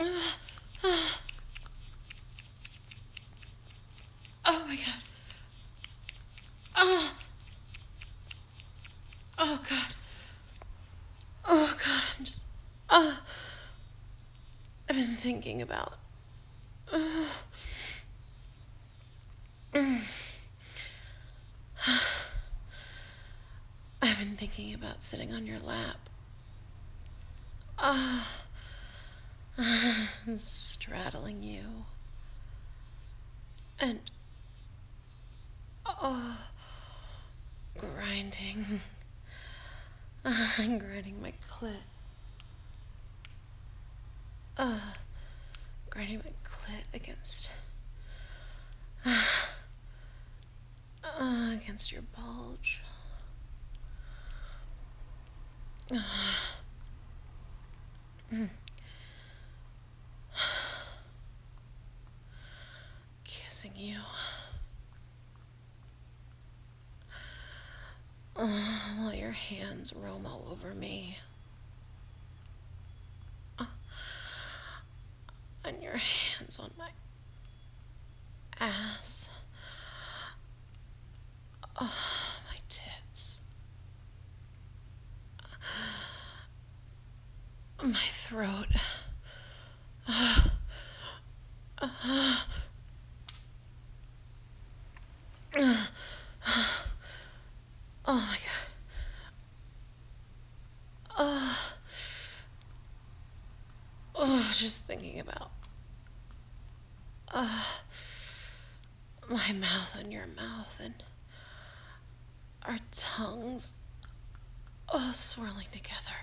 Oh my god. Oh, oh god. Oh god, I've been thinking about. Uh, I've been thinking about sitting on your lap. Straddling you. And, oh, grinding. Grinding my clit. Grinding my clit against your bulge. Kissing you. While your hands roam all over me. And your hands on my ass. My tits. My throat. Oh my god. Just thinking about my mouth on your mouth and our tongues swirling together.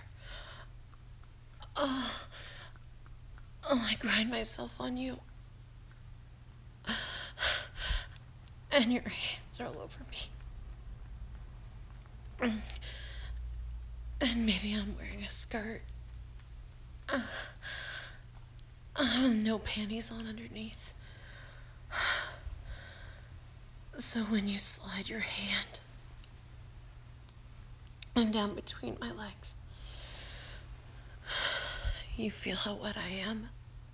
I grind myself on you. And your hands are all over me. And maybe I'm wearing a skirt. No panties on underneath. So when you slide your hand and down between my legs, you feel how wet I am.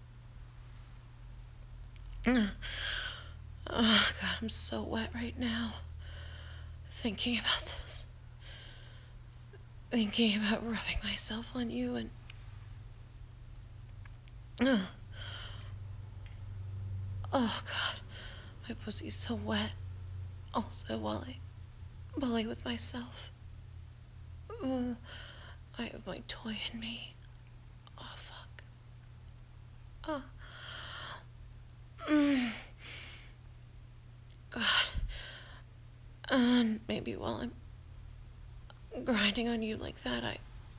Oh god, I'm so wet right now. Thinking about this. Thinking about rubbing myself on you and oh god, my pussy's so wet. Also, while I bully with myself, I have my toy in me. Oh fuck. God. And maybe while I'm grinding on you like that,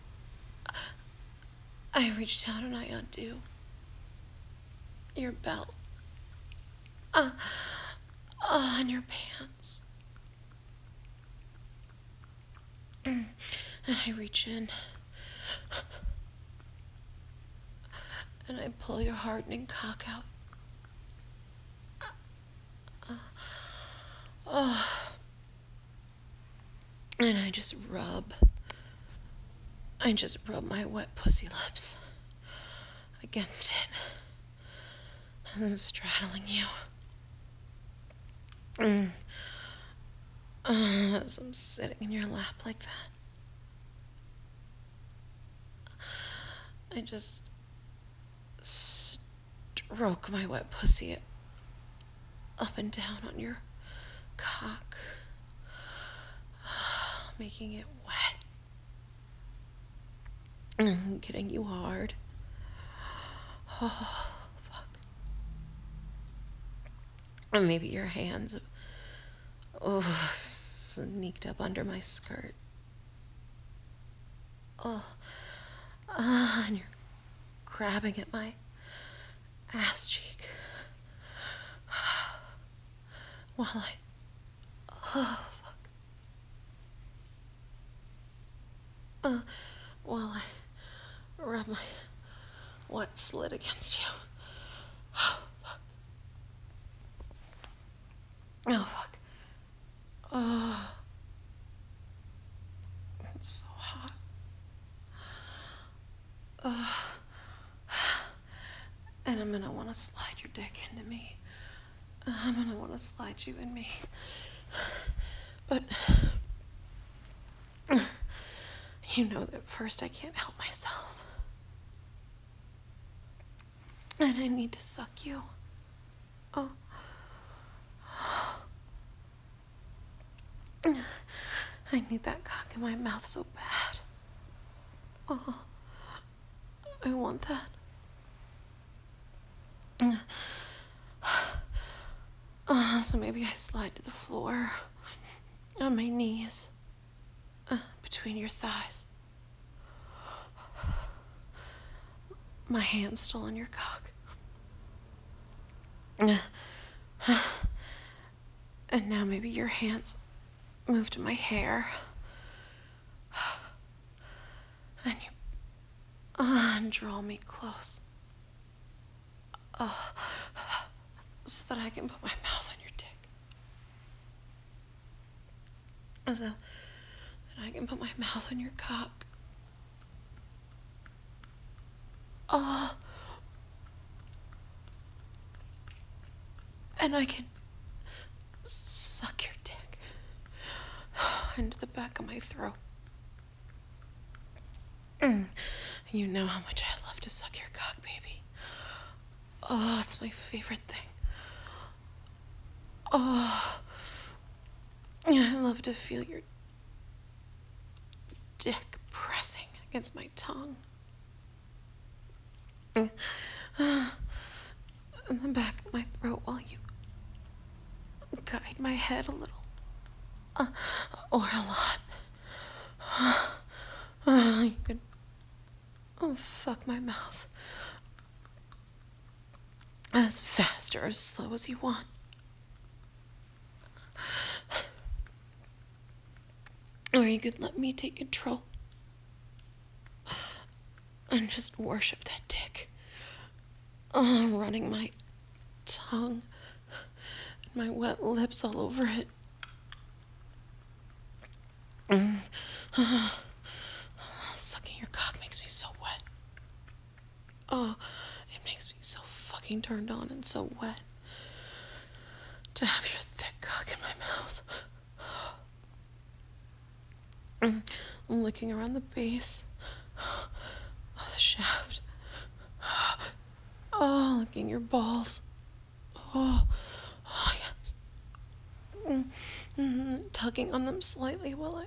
I reach down and I undo your belt. On your pants. And I reach in. And I pull your hardening cock out. And I just rub my wet pussy lips against it. And I'm straddling you. As I'm sitting in your lap like that. I just stroke my wet pussy up and down on your cock, making it wet. Getting you hard. Oh, fuck. And maybe your hands sneaked up under my skirt. And you're grabbing at my ass cheek. While I while I rub my wet slit against you. Oh, fuck. Oh, fuck. Oh, it's so hot. And I'm gonna wanna slide your dick into me. I'm gonna wanna slide you in me. But you know that first I can't help myself. And I need to suck you. Oh. I need that cock in my mouth so bad. Oh. I want that. So maybe I slide to the floor, on my knees, between your thighs. My hand's still on your cock. And now maybe your hands move to my hair. And you draw me close. So that I can put my mouth on your dick. So that I can put my mouth on your cock. And I can suck your dick into the back of my throat. You know how much I love to suck your cock, baby. Oh, it's my favorite thing. Oh, I love to feel your dick pressing against my tongue. In the back of my throat while you guide my head a little. Or a lot. You could fuck my mouth as fast or as slow as you want. Or you could let me take control and just worship that dick. Running my tongue and my wet lips all over it. Sucking your cock makes me so wet. Oh, it makes me so fucking turned on and so wet to have your thick cock in my mouth. Licking around the base of the shaft. Oh, licking your balls. Oh yes. Tugging on them slightly while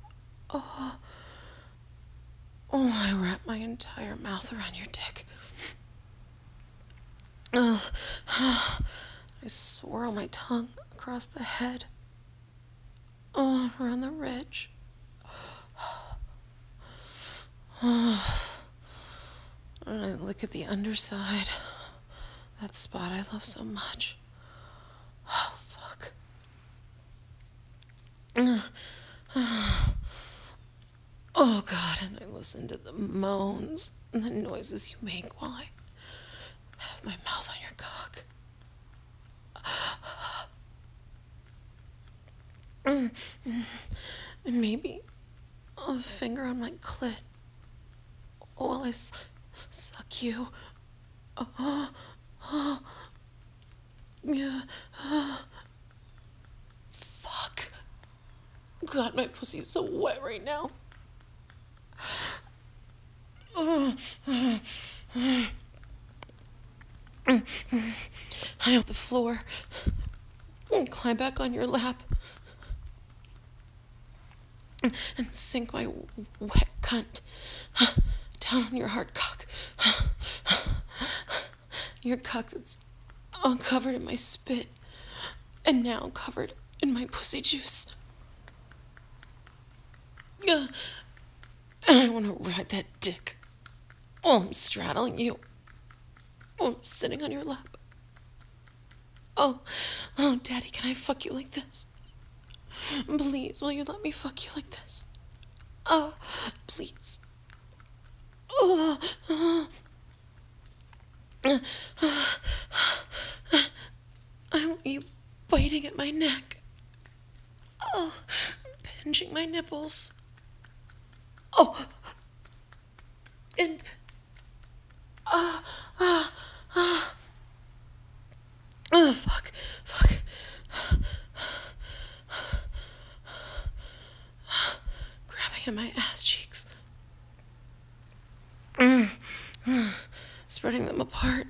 I wrap my entire mouth around your dick. I swirl my tongue across the head. Around the ridge. And I look at the underside. That spot I love so much. Oh, fuck. Oh, God, and I listen to the moans and the noises you make while I have my mouth on your cock. And maybe a finger on my clit while I suck you. Yeah. Fuck. God, my pussy's so wet right now. I off the floor and climb back on your lap and sink my wet cunt down on your hard cock. Your cock that's uncovered in my spit and now covered in my pussy juice. And I want to ride that dick while I'm straddling you, while I'm sitting on your lap. Oh, Daddy, can I fuck you like this? Please, will you let me fuck you like this? Oh, please. I want you biting at my neck. Pinching my nipples. And Oh, fuck. Fuck. Grabbing at my ass cheeks. Spreading them apart.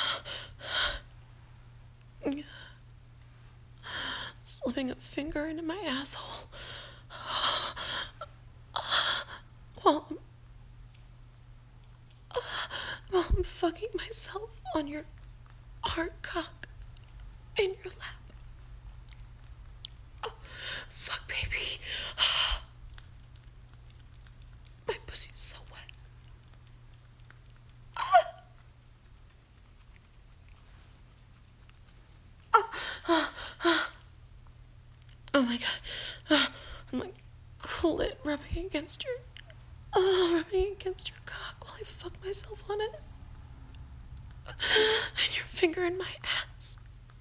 Slipping a finger into my asshole. While I'm fucking myself on your hard cock in your lap. Oh, fuck, baby. My pussy's so wet. Oh my god. My clit rubbing against your cock while I fuck myself on it. And your finger in my ass.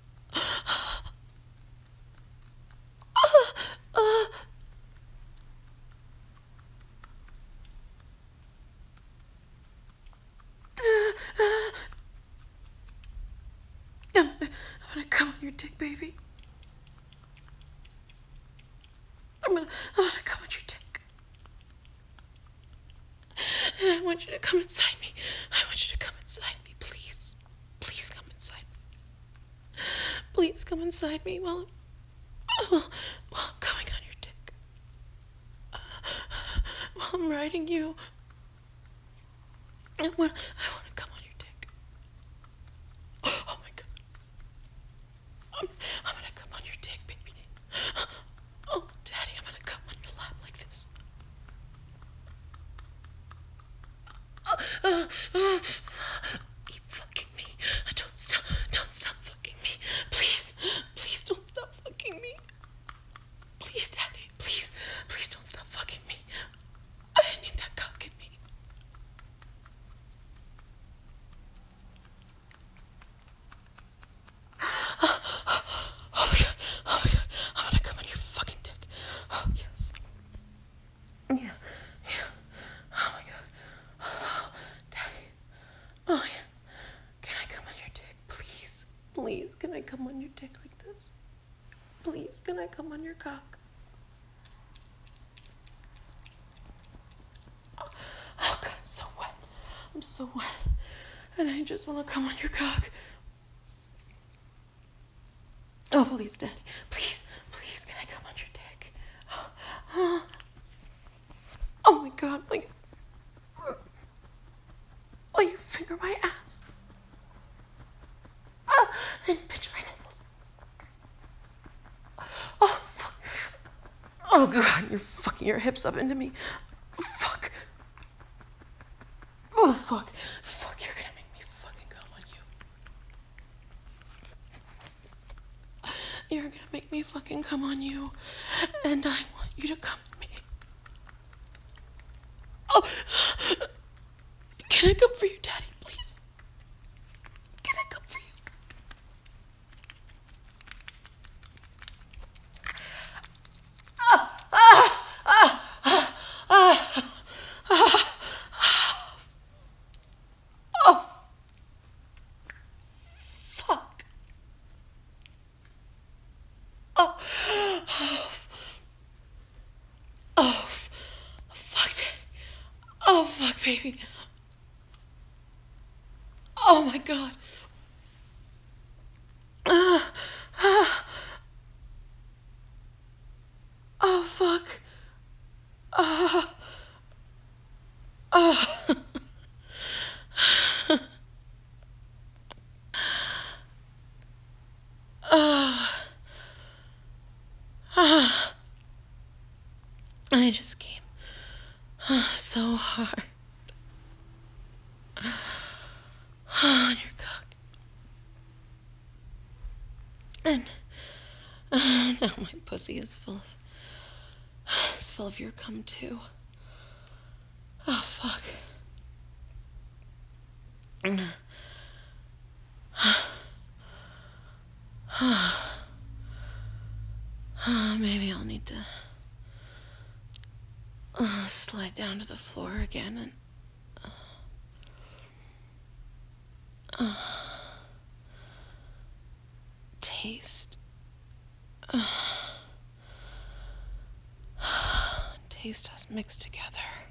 I'm gonna come on your dick, baby. I'm gonna come on your dick. And I want you to come inside me. I want you to come inside me, please. Please come inside me. Please come inside me while I'm coming on your dick. While I'm riding you. I want to come on your dick. Oh my god. I'm gonna come on your dick, baby. Oh, Daddy, I'm gonna come on your lap like this. Keep fucking me. Don't stop fucking me. Please don't stop fucking me. Please, Daddy, please don't stop fucking me. I need that cock in me. Oh my god, I'm gonna come on your fucking dick. Oh, yes. Yeah. Oh my god. Oh, Daddy. Oh yeah. Can I come on your dick, please? Please, can I come on your dick like this? Please, can I come on your cock? Oh god, I'm so wet. I'm so wet. And I just want to come on your cock. Oh, please, Daddy. Please, can I come on your dick? Oh my god, like, oh, you finger my ass. And pinch my nipples. Oh, fuck. Oh god, you're fucking your hips up into me. Fuck. Oh, fuck. Fuck, you're gonna make me fucking come on you. You're gonna make me fucking come on you. And I want you to come at me. Oh! Can I come for you, Daddy, please? Can I come for you? Oh, fuck. Oh, oh, fuck that. Oh, fuck, baby. Oh, my God. Oh, fuck. I just came so hard on your cock. And now my pussy is full of your cum too. Oh, fuck. Maybe I'll need to slide down to the floor again and taste. Taste us mixed together.